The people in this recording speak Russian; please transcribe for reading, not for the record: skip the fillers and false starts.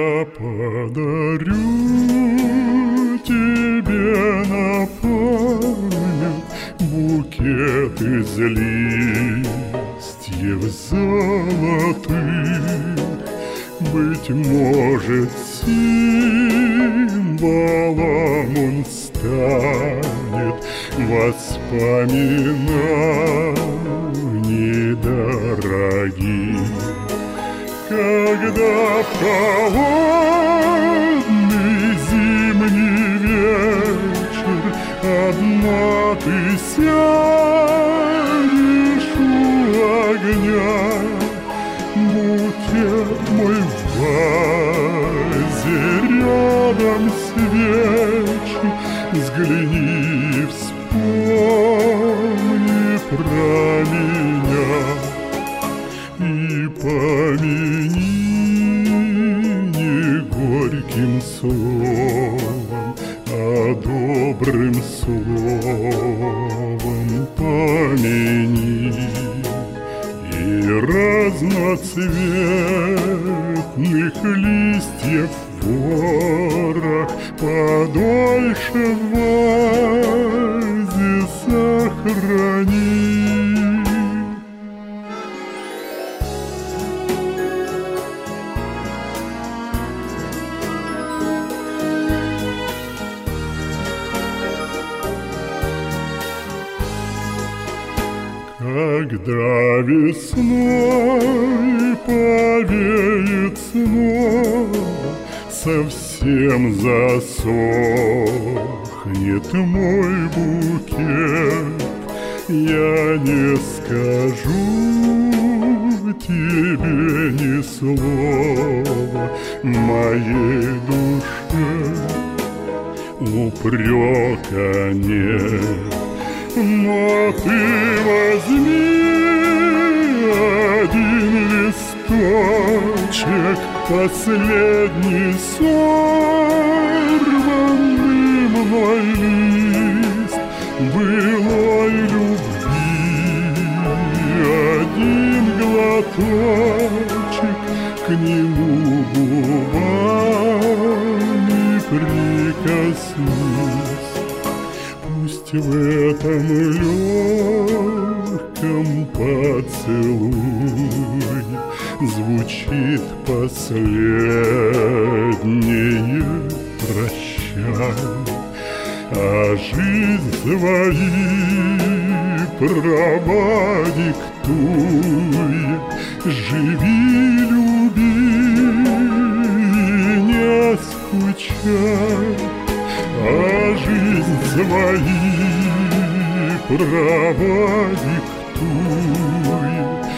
Я подарю тебе на память букет из листьев золотых. Быть может, символом он станет воспоминаний дорогих. Когда в холодный зимний вечер одна ты сядешь у огня, букет мой в вазе, рядом свечи, взгляни, вспомни про меня и помяни не горьким словом, а добрым словом помяни. И разноцветных листьев ворох подольше в вазе сохрани. Когда весной повеет снова, совсем засохнет мой букет, я не скажу тебе ни слова, моей душе упрека нет. Но ты возьми один листочек, последний сорванный мной лист былой любви, один глоточек, к нему губами прикоснись. Пусть в этом легком поцелуе звучит последнее прощай, а жизнь свои права диктуя, живи, люби, не скучай. А жизнь свои права диктует,